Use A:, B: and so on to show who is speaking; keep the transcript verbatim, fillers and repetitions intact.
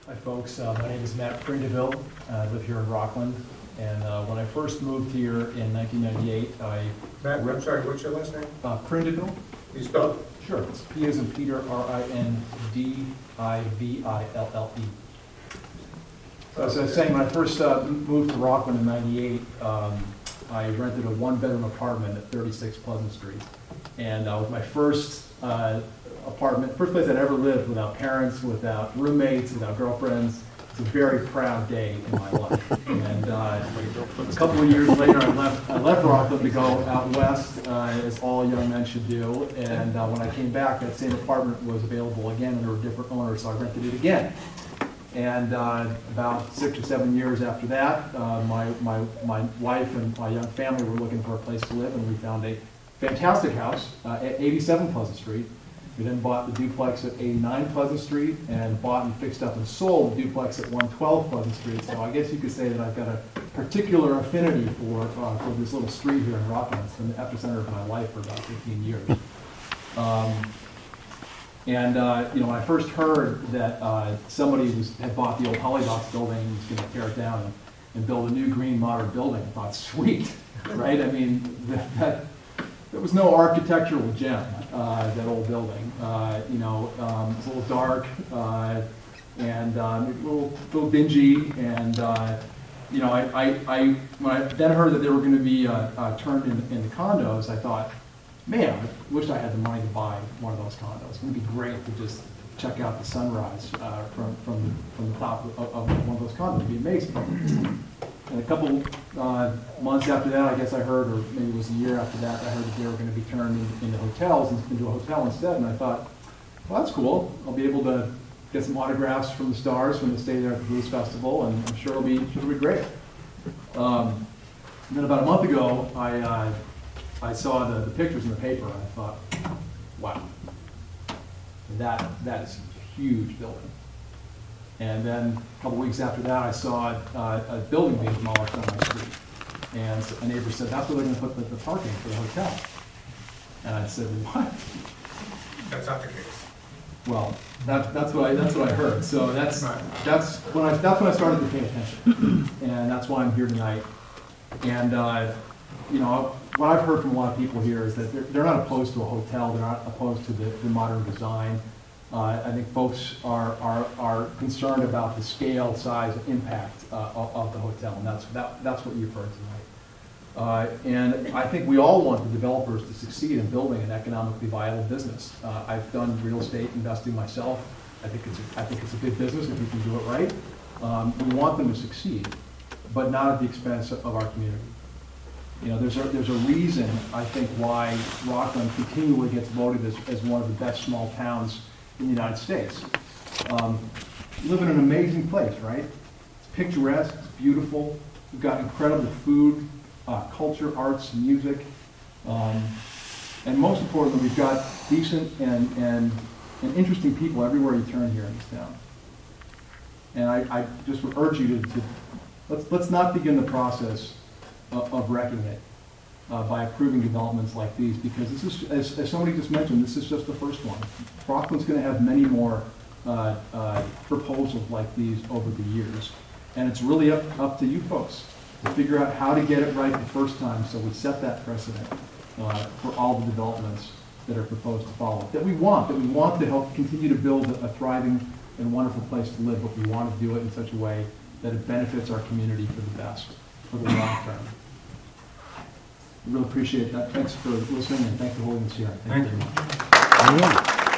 A: Hi folks, uh, my name is Matt Prindeville. I live here in Rockland, and uh, when I first moved here in nineteen ninety-eight, I...
B: Matt, I'm sorry, what's your last name?
A: Uh, Prindeville?
B: You spell it?
A: Sure, it's P as in Peter, R I N D I V I L L E. So as I was saying, when I first uh, moved to Rockland in ninety-eight, um, I rented a one-bedroom apartment at thirty-six Pleasant Street. And uh, with my first uh, apartment, first place I'd ever lived without parents, without roommates, without girlfriends. It's a very proud day in my life. And uh, a couple of years later, I left, I left Rockland to go out west, uh, as all young men should do. And uh, when I came back, that same apartment was available again, and there were different owners, so I rented it again. And uh, about six or seven years after that, uh, my, my, my wife and my young family were looking for a place to live, and we found a fantastic house uh, at eighty-seven Pleasant Street. We then bought the duplex at eighty-nine Pleasant Street and bought and fixed up and sold the duplex at one twelve Pleasant Street. So I guess you could say that I've got a particular affinity for, uh, for this little street here in Rockland. It's been the epicenter of my life for about fifteen years. Um, and, uh, you know, when I first heard that uh, somebody was, had bought the old Hollybox building and was going to tear it down and, and build a new green modern building, I thought, sweet, right? I mean, that, that there was no architectural gem, uh, that old building. Uh, you know, um, it's a little dark, uh, and um, a little, little dingy, and uh, you know, I, I, I, when I then heard that they were going to be uh, uh, turned in, into condos, I thought, man, I wish I had the money to buy one of those condos. It would be great to just check out the sunrise uh, from, from, from the top of, of one of those condos. It would be amazing. And a couple uh, months after that, I guess I heard, or maybe it was a year after that, I heard that they were going to be turned into, into hotels, into a hotel instead. And I thought, well, that's cool. I'll be able to get some autographs from the stars when they stay there at the Blues Festival, and I'm sure it'll be, it'll be great. Um, and then about a month ago, I, uh, I saw the, the pictures in the paper, and I thought, wow, that, that is a huge building. And then a couple weeks after that, I saw uh, a building being demolished on my street. And a neighbor said, that's where they're going to put the, the parking for the hotel. And I said, what?
B: That's not the case.
A: Well, that, that's what I that's what I heard. So that's that's when I that's when I started to pay attention, and that's why I'm here tonight. And uh, you know, what I've heard from a lot of people here is that they're, they're not opposed to a hotel. They're not opposed to the, the modern design. Uh, I think folks are, are, are concerned about the scale, size, and impact uh, of, of the hotel, and that's, that, that's what you've heard tonight. Uh, and I think we all want the developers to succeed in building an economically viable business. Uh, I've done real estate investing myself. I think it's a, I think it's a good business if you can do it right. Um, we want them to succeed, but not at the expense of our community. You know, there's a, there's a reason, I think, why Rockland continually gets voted as, as one of the best small towns in the United States. Um, you live in an amazing place, right? It's picturesque, it's beautiful. We've got incredible food, uh, culture, arts, music. Um, and most importantly, we've got decent and, and, and interesting people everywhere you turn here in this town. And I, I just would urge you to, to let's, let's not begin the process of, of wrecking it Uh, by approving developments like these, because this is, as, as somebody just mentioned, this is just the first one. Rockland's going to have many more uh, uh, proposals like these over the years, and it's really up, up to you folks to figure out how to get it right the first time, so we set that precedent uh, for all the developments that are proposed to follow, that we want, that we want to help continue to build a, a thriving and wonderful place to live, but we want to do it in such a way that it benefits our community for the best, for the long term. I really appreciate that. Thanks for listening, and thanks for holding this hearing. Thank, Thank you very much.